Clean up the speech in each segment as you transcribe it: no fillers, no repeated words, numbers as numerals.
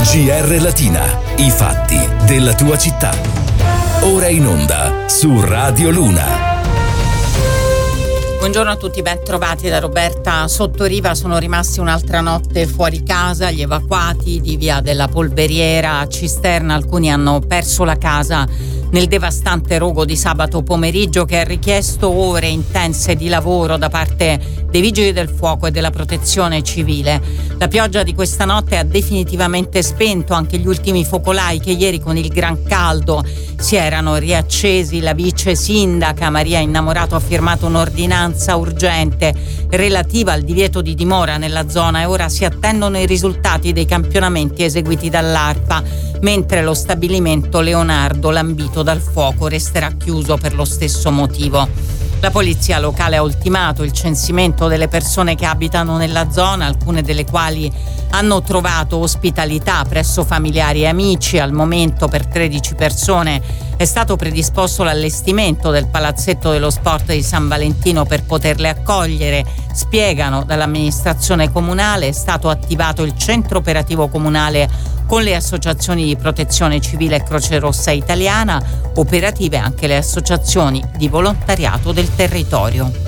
GR Latina, i fatti della tua città. Ora in onda su Radio Luna. Buongiorno a tutti, ben trovati da Roberta Sottoriva. Sono rimasti un'altra notte fuori casa gli evacuati di via della Polveriera a Cisterna. Alcuni hanno perso la casa nel devastante rogo di sabato pomeriggio che ha richiesto ore intense di lavoro da parte dei vigili del fuoco e della protezione civile. La pioggia di questa notte ha definitivamente spento anche gli ultimi focolai che ieri con il gran caldo si erano riaccesi. La vice sindaca Maria Innamorato ha firmato un'ordinanza urgente relativa al divieto di dimora nella zona e ora si attendono i risultati dei campionamenti eseguiti dall'ARPA, mentre lo stabilimento Leonardo, lambito dal fuoco, resterà chiuso per lo stesso motivo. La polizia locale ha ultimato il censimento delle persone che abitano nella zona, alcune delle quali hanno trovato ospitalità presso familiari e amici. Al momento per 13 persone è stato predisposto l'allestimento del palazzetto dello sport di San Valentino per poterle accogliere. Spiegano dall'amministrazione comunale, è stato attivato il centro operativo comunale con le associazioni di protezione civile e Croce Rossa Italiana, operative anche le associazioni di volontariato del territorio.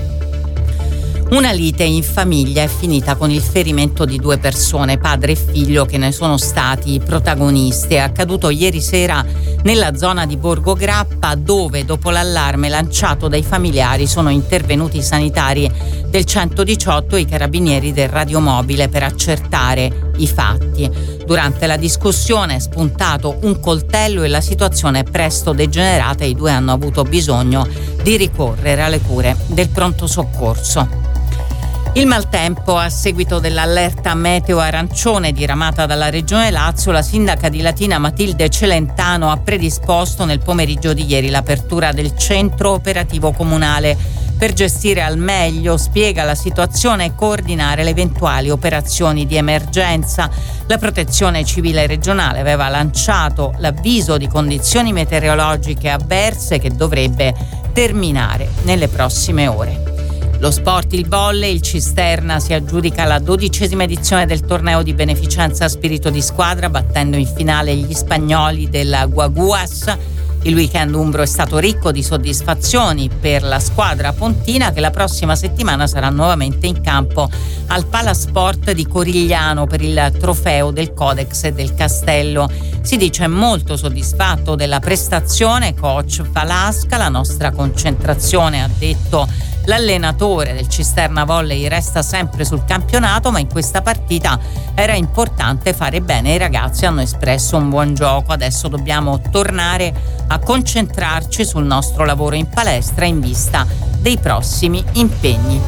Una lite in famiglia è finita con il ferimento di 2 persone, padre e figlio, che ne sono stati protagonisti. È accaduto ieri sera nella zona di Borgo Grappa, dove dopo l'allarme lanciato dai familiari sono intervenuti i sanitari del 118 e i carabinieri del radiomobile per accertare i fatti. Durante la discussione è spuntato un coltello e la situazione è presto degenerata e i 2 hanno avuto bisogno di ricorrere alle cure del pronto soccorso. Il maltempo, a seguito dell'allerta meteo arancione diramata dalla Regione Lazio, la sindaca di Latina Matilde Celentano ha predisposto nel pomeriggio di ieri l'apertura del centro operativo comunale per gestire al meglio, spiega, la situazione e coordinare le eventuali operazioni di emergenza. La protezione civile regionale aveva lanciato l'avviso di condizioni meteorologiche avverse che dovrebbe terminare nelle prossime ore. Lo sport, il volley, il Cisterna si aggiudica la 12ª edizione del torneo di beneficenza Spirito di Squadra, battendo in finale gli spagnoli della Guaguas. Il weekend umbro è stato ricco di soddisfazioni per la squadra pontina, che la prossima settimana sarà nuovamente in campo al Palasport di Corigliano per il trofeo del Codex e del Castello. Si dice molto soddisfatto della prestazione coach Falasca. La nostra concentrazione, ha detto l'allenatore del Cisterna Volley, resta sempre sul campionato, ma in questa partita era importante fare bene. I ragazzi hanno espresso un buon gioco. Adesso dobbiamo tornare a concentrarci sul nostro lavoro in palestra in vista dei prossimi impegni.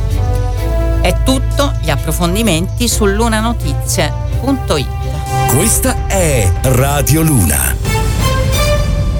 È tutto, gli approfondimenti su lunanotizie.it. Questa è Radio Luna.